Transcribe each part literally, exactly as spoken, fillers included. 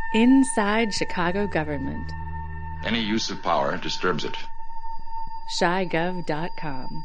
Inside Chicago government. Any use of power disturbs it. Chi Gov dot com.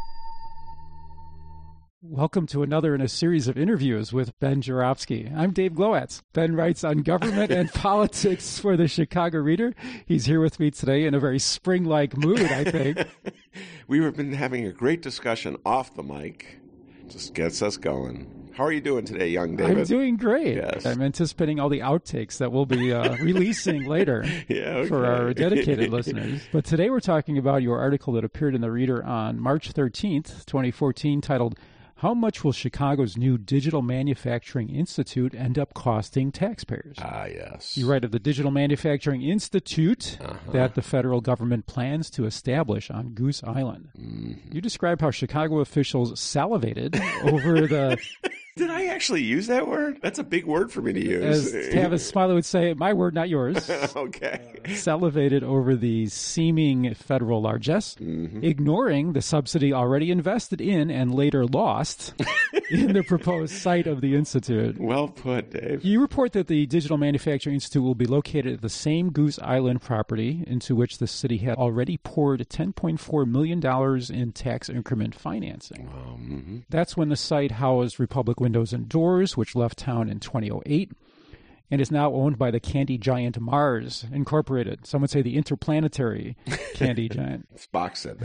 Welcome to another in a series of interviews with Ben Joravsky. I'm Dave Glowacz. Ben writes on government and politics for the Chicago Reader. He's here with me today in a very spring-like mood, I think. We've been having a great discussion off the mic. Just gets us going. How are you doing today, young David? I'm doing great. Yes. I'm anticipating all the outtakes that we'll be uh, releasing later yeah, okay. for our dedicated listeners. But today we're talking about your article that appeared in the Reader on March thirteenth, twenty fourteen, titled, "How much will Chicago's new Digital Manufacturing Institute end up costing taxpayers?" Ah, yes. You write of the Digital Manufacturing Institute uh-huh. that the federal government plans to establish on Goose Island. Mm-hmm. You describe how Chicago officials salivated over the... Did I actually use that word? That's a big word for me to use. As Tavis Smiley would say, my word, not yours. Okay. Uh, salivated over the seeming federal largesse, mm-hmm. ignoring the subsidy already invested in and later lost in the proposed site of the Institute. Well put, Dave. You report that the Digital Manufacturing Institute will be located at the same Goose Island property into which the city had already poured ten point four million dollars in tax increment financing. Um, mm-hmm. That's when the site housed Republic Windows and Doors, which left town in two thousand eight, and is now owned by the candy giant Mars Incorporated. Some would say the interplanetary candy giant. Spock said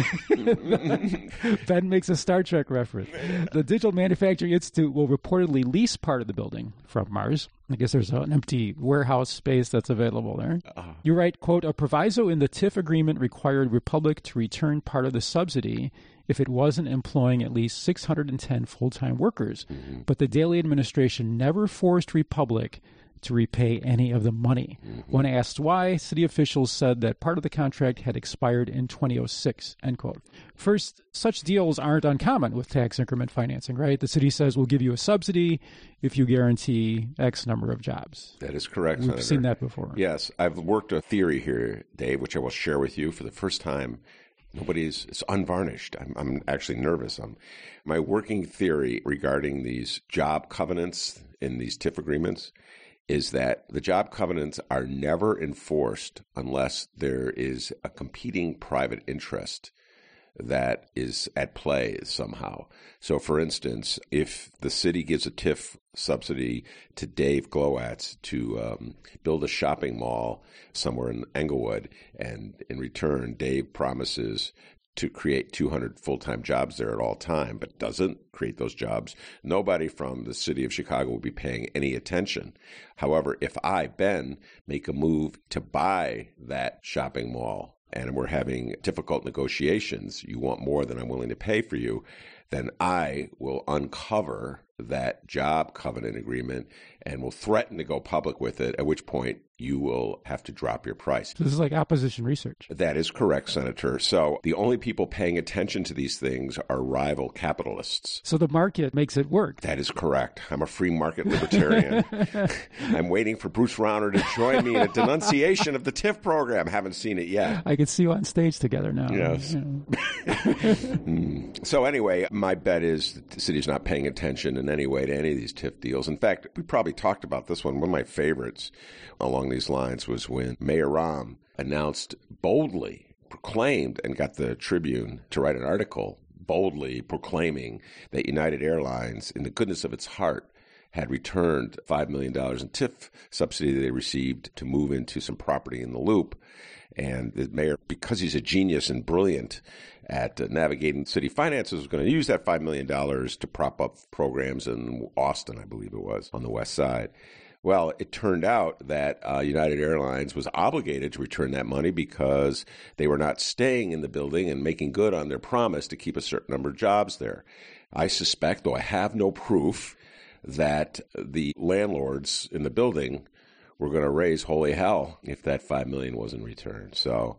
that. Ben makes a Star Trek reference. The Digital Manufacturing Institute will reportedly lease part of the building from Mars. I guess there's an empty warehouse space that's available there. Uh-huh. You write, quote, "A proviso in the T I F agreement required Republic to return part of the subsidy if it wasn't employing at least six hundred ten full-time workers. Mm-hmm. But the Daley administration never forced Republic to repay any of the money." Mm-hmm. When asked why, city officials said that part of the contract had expired in twenty oh six, end quote. First, such deals aren't uncommon with tax increment financing, right? The city says, we'll give you a subsidy if you guarantee X number of jobs. That is correct, We've Senator. seen that before. Yes. I've worked a theory here, Dave, which I will share with you for the first time. Nobody's, it's unvarnished. I'm, I'm actually nervous. I'm, my working theory regarding these job covenants in these T I F agreements is that the job covenants are never enforced unless there is a competing private interest that is at play somehow. So, for instance, if the city gives a T I F subsidy to Dave Glowacz to um, build a shopping mall somewhere in Englewood, and in return, Dave promises to create two hundred full-time jobs there at all time, but doesn't create those jobs, nobody from the city of Chicago will be paying any attention. However, if I, Ben, make a move to buy that shopping mall, and we're having difficult negotiations, you want more than I'm willing to pay for you, then I will uncover that job covenant agreement and will threaten to go public with it, at which point you will have to drop your price. So this is like opposition research. That is correct, Senator. So the only people paying attention to these things are rival capitalists. So the market makes it work. That is correct. I'm a free market libertarian. I'm waiting for Bruce Rauner to join me in a denunciation of the T I F program. Haven't seen it yet. I can see you on stage together now. Yes. You know. mm. So anyway, my bet is that the city's not paying attention in any way to any of these T I F deals. In fact, we probably talked about this one. One of my favorites along these lines was when Mayor Rahm announced boldly, proclaimed, and got the Tribune to write an article boldly proclaiming that United Airlines, in the goodness of its heart, had returned five million dollars in T I F subsidy that they received to move into some property in the Loop. And the mayor, because he's a genius and brilliant at uh, navigating city finances, was going to use that five million dollars to prop up programs in Austin, I believe it was, on the west side. Well, it turned out that uh, United Airlines was obligated to return that money because they were not staying in the building and making good on their promise to keep a certain number of jobs there. I suspect, though I have no proof, that the landlords in the building were going to raise holy hell if that five million dollars wasn't returned. So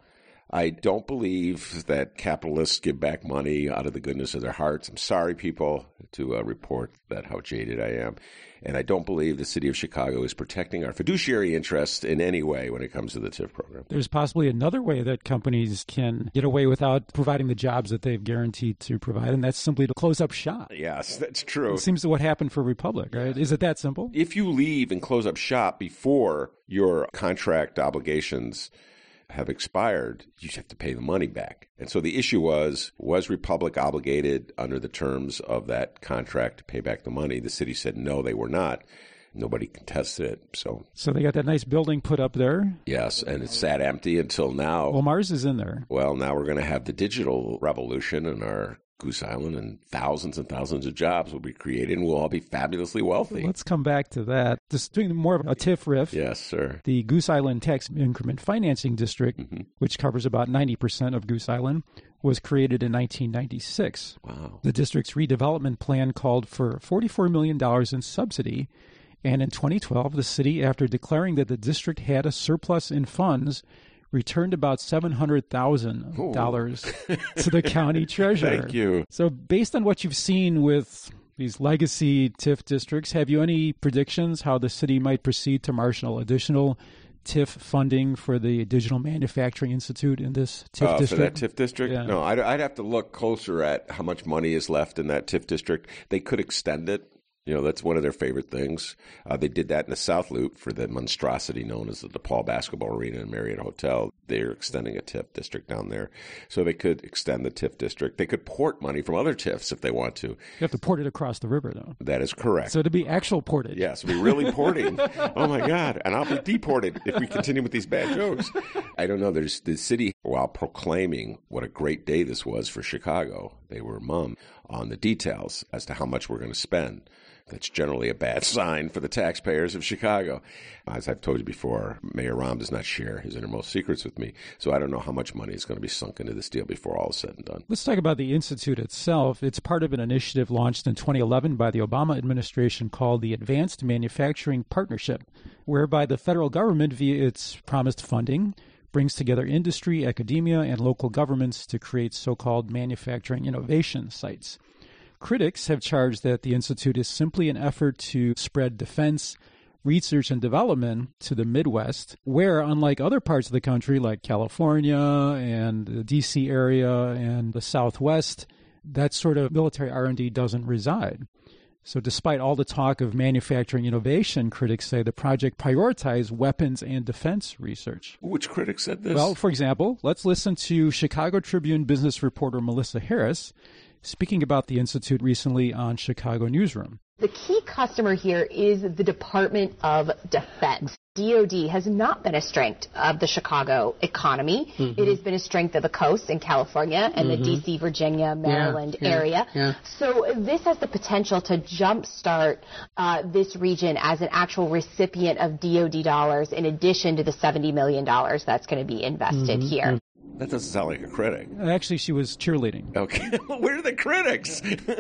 I don't believe that capitalists give back money out of the goodness of their hearts. I'm sorry, people, to uh, report that how jaded I am. And I don't believe the city of Chicago is protecting our fiduciary interests in any way when it comes to the TIF program. There's possibly another way that companies can get away without providing the jobs that they've guaranteed to provide, and that's simply to close up shop. Yes, that's true. It seems to what happened for Republic, right? Is it that simple? If you leave and close up shop before your contract obligations have expired, you have to pay the money back. And so the issue was, was Republic obligated under the terms of that contract to pay back the money? The city said no, they were not. Nobody contested it. So so they got that nice building put up there? Yes, and it sat empty until now. Well, Mars is in there. Well, now we're going to have the digital revolution in our Goose Island, and thousands and thousands of jobs will be created, and we'll all be fabulously wealthy. Let's come back to that. Just doing more of a TIF riff. Yes, sir. The Goose Island Tax Increment Financing District, mm-hmm. which covers about ninety percent of Goose Island, was created in nineteen ninety-six. Wow. The district's redevelopment plan called for forty-four million dollars in subsidy, and in twenty twelve, the city, after declaring that the district had a surplus in funds, returned about seven hundred thousand dollars to the county treasurer. Thank you. So based on what you've seen with these legacy TIF districts, have you any predictions how the city might proceed to marshal additional TIF funding for the Digital Manufacturing Institute in this TIF uh, district? For that TIF district? Yeah. No, I'd, I'd have to look closer at how much money is left in that TIF district. They could extend it. You know, that's one of their favorite things. Uh, they did that in the South Loop for the monstrosity known as the DePaul Basketball Arena and Marriott Hotel. They're extending a TIF district down there. So they could extend the TIF district. They could port money from other TIFs if they want to. You have to port it across the river, though. That is correct. So to be actual portage. Yes, to be really porting. Oh, my God. And I'll be deported if we continue with these bad jokes. I don't know. There's the city, while proclaiming what a great day this was for Chicago, they were mum on the details as to how much we're going to spend. That's generally a bad sign for the taxpayers of Chicago. As I've told you before, Mayor Rahm does not share his innermost secrets with me, so I don't know how much money is going to be sunk into this deal before all is said and done. Let's talk about the Institute itself. It's part of an initiative launched in twenty eleven by the Obama administration called the Advanced Manufacturing Partnership, whereby the federal government, via its promised funding, brings together industry, academia, and local governments to create so-called manufacturing innovation sites. Critics have charged that the Institute is simply an effort to spread defense, research, and development to the Midwest, where, unlike other parts of the country like California and the D C area and the Southwest, that sort of military R and D doesn't reside. So despite all the talk of manufacturing innovation, critics say the project prioritized weapons and defense research. Which critic said this? Well, for example, let's listen to Chicago Tribune business reporter Melissa Harris speaking about the Institute recently on Chicago Newsroom. The key customer here is the Department of Defense. D O D has not been a strength of the Chicago economy. Mm-hmm. It has been a strength of the coast in California and mm-hmm. the D C, Virginia, Maryland yeah, yeah, area. Yeah. So this has the potential to jumpstart uh, this region as an actual recipient of D O D dollars in addition to the seventy million dollars that's going to be invested mm-hmm. here. That doesn't sound like a critic. Actually, she was cheerleading. Okay. Where are the critics?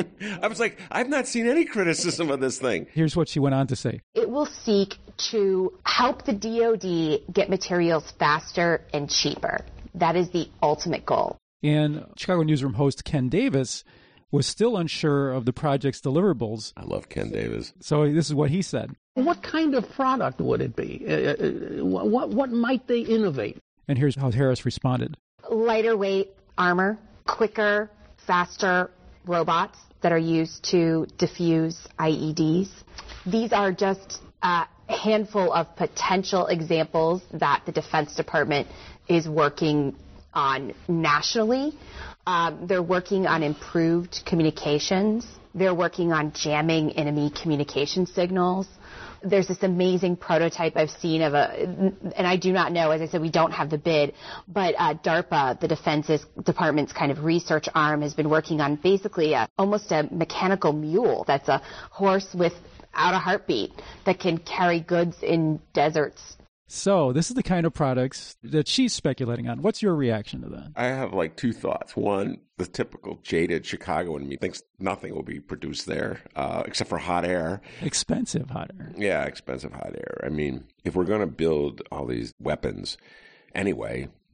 I was like, I've not seen any criticism of this thing. Here's what she went on to say. It will seek to help the D O D get materials faster and cheaper. That is the ultimate goal. And Chicago Newsroom host Ken Davis was still unsure of the project's deliverables. I love Ken Davis. So this is what he said. What kind of product would it be? Uh, what, what might they innovate? And here's how Harris responded. Lighter weight armor, quicker, faster robots that are used to defuse I E Ds. These are just a handful of potential examples that the Defense Department is working on nationally. Um, they're working on improved communications. They're working on jamming enemy communication signals. There's this amazing prototype I've seen of a, and I do not know, as I said, we don't have the bid, but uh, DARPA, the Defense Department's kind of research arm, has been working on basically a, almost a mechanical mule that's a horse without a heartbeat that can carry goods in deserts. So this is the kind of products that she's speculating on. What's your reaction to that? I have like two thoughts. One, the typical jaded Chicagoan in me thinks nothing will be produced there uh, except for hot air. Expensive hot air. Yeah, expensive hot air. I mean, if we're going to build all these weapons anyway,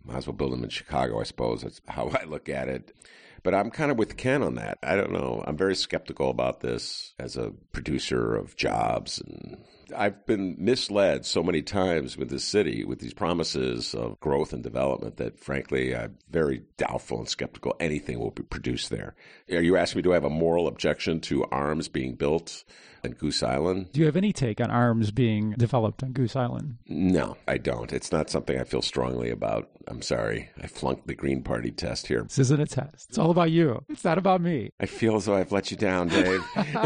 Might as well build them in Chicago, I suppose. That's how I look at it. But I'm kind of with Ken on that. I don't know. I'm very skeptical about this as a producer of jobs. And I've been misled so many times with this city, with these promises of growth and development, that frankly, I'm very doubtful and skeptical anything will be produced there. Are you asking me, do I have a moral objection to arms being built on Goose Island? Do you have any take on arms being developed on Goose Island? No, I don't. It's not something I feel strongly about. I'm sorry. I flunked the Green Party test here. This isn't a test. It's all about you. It's not about me. I feel as though I've let you down, Dave.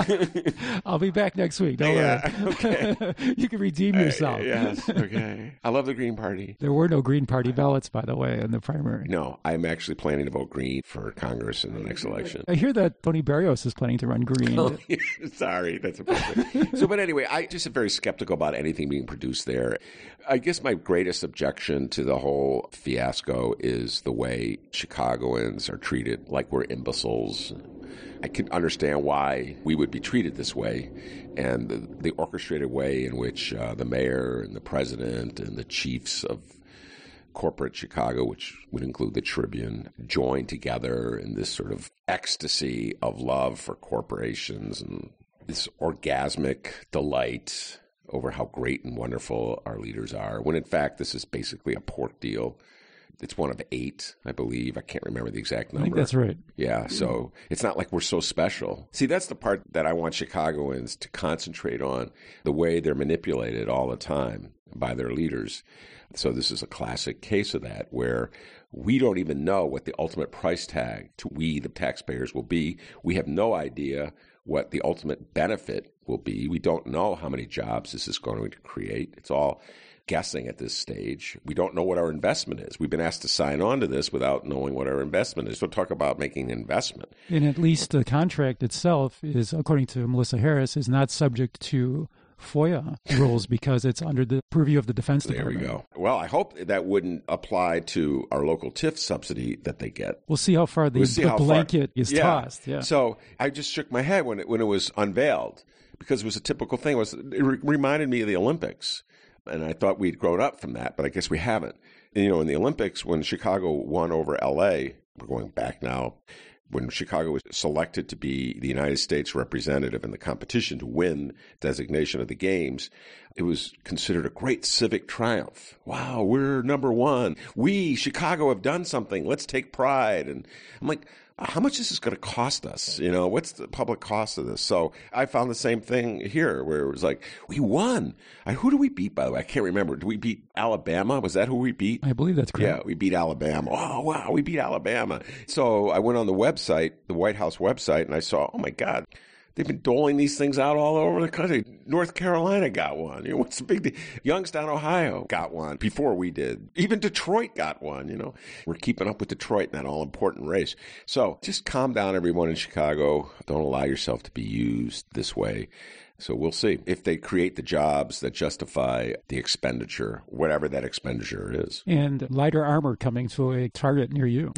I'll be back next week. Don't Yeah, worry. okay. You can redeem yourself. Uh, yes, okay. I love the Green Party. There were no Green Party ballots, by the way, in the primary. No, I'm actually planning to vote Green for Congress in the next election. I hear that Tony Barrios is planning to run Green. Oh, yeah, sorry, that's appropriate. So, but anyway, I just am very skeptical about anything being produced there. I guess my greatest objection to the whole fiasco is the way Chicagoans are treated like we're imbeciles. I can understand why we would be treated this way, and the, the orchestrated way in which uh, the mayor and the president and the chiefs of corporate Chicago, which would include the Tribune, join together in this sort of ecstasy of love for corporations and this orgasmic delight over how great and wonderful our leaders are, when in fact this is basically a pork deal. It's one of eight, I believe. I can't remember the exact number. I think that's right. Yeah, so it's not like we're so special. See, that's the part that I want Chicagoans to concentrate on, the way they're manipulated all the time by their leaders. So this is a classic case of that, where we don't even know what the ultimate price tag to we, the taxpayers, will be. We have no idea what the ultimate benefit will be. We don't know how many jobs this is going to create. It's all guessing at this stage. We don't know what our investment is. We've been asked to sign on to this without knowing what our investment is. So talk about making an investment. And at least the contract itself is, according to Melissa Harris, is not subject to FOIA rules because it's under the purview of the Defense Department. There we go. Well, I hope that wouldn't apply to our local TIF subsidy that they get. We'll see how far the, We'll see the how far- blanket is Yeah. tossed. Yeah. So I just shook my head when it, when it was unveiled, because it was a typical thing. It, was, it re- reminded me of the Olympics. And I thought we'd grown up from that, but I guess we haven't. And, you know, in the Olympics, when Chicago won over L A, we're going back now, when Chicago was selected to be the United States representative in the competition to win designation of the games, it was considered a great civic triumph. Wow, we're number one. We, Chicago, have done something. Let's take pride. And I'm like, how much is this going to cost us? You know, what's the public cost of this? So I found the same thing here, where it was like, we won. I, who do we beat, by the way? I can't remember. Did we beat Alabama? Was that who we beat? I believe that's correct. Yeah, we beat Alabama. Oh, wow, we beat Alabama. So I went on the website, the White House website, and I saw, oh, my God, they've been doling these things out all over the country. North Carolina got one. You know, what's the big deal? Youngstown, Ohio got one before we did. Even Detroit got one, you know. We're keeping up with Detroit in that all-important race. So just calm down, everyone in Chicago. Don't allow yourself to be used this way. So we'll see if they create the jobs that justify the expenditure, whatever that expenditure is. And lighter armor coming to a target near you.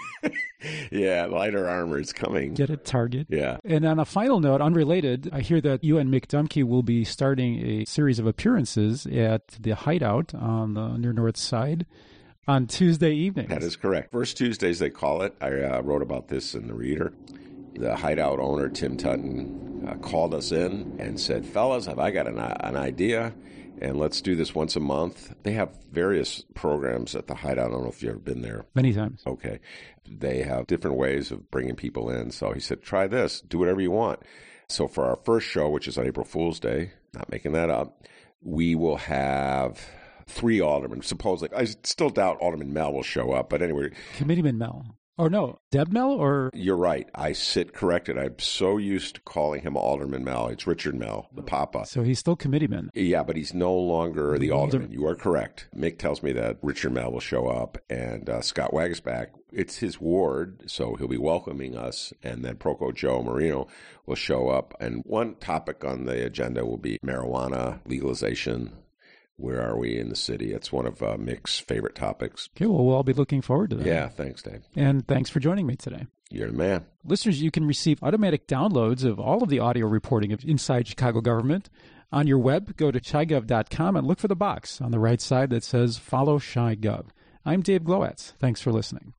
Yeah, lighter armor is coming. Get it, Target. Yeah. And on a final note, unrelated, I hear that you and Mick Dumke will be starting a series of appearances at the Hideout on the near North Side on Tuesday evenings. That is correct. First Tuesdays, they call it. I uh, wrote about this in the Reader. The Hideout owner, Tim Tutton, uh, called us in and said, fellas, have I got an, an idea? And let's do this once a month. They have various programs at the Hideout. I don't know if you've ever been there. Many times. Okay. They have different ways of bringing people in. So he said, try this. Do whatever you want. So for our first show, which is on April Fool's Day, not making that up, we will have three aldermen. Supposedly, I still doubt Alderman Mel will show up. But anyway. Committeeman Mel. Or no, Deb Mel or? You're right. I sit corrected. I'm so used to calling him Alderman Mel. It's Richard Mel, the Papa. So he's still committeeman. Yeah, but he's no longer the alderman. You are correct. Mick tells me that Richard Mel will show up, and uh, Scott Wagasback, it's his ward, so he'll be welcoming us, and then Proco Joe Marino will show up. And one topic on the agenda will be marijuana legalization. Where are we in the city? It's one of uh, Mick's favorite topics. Okay, well, we'll all be looking forward to that. Yeah, thanks, Dave. And thanks for joining me today. You're the man. Listeners, you can receive automatic downloads of all of the audio reporting of Inside Chicago Government. On your web, go to chi gov dot com and look for the box on the right side that says Follow ChiGov. I'm Dave Glowacz. Thanks for listening.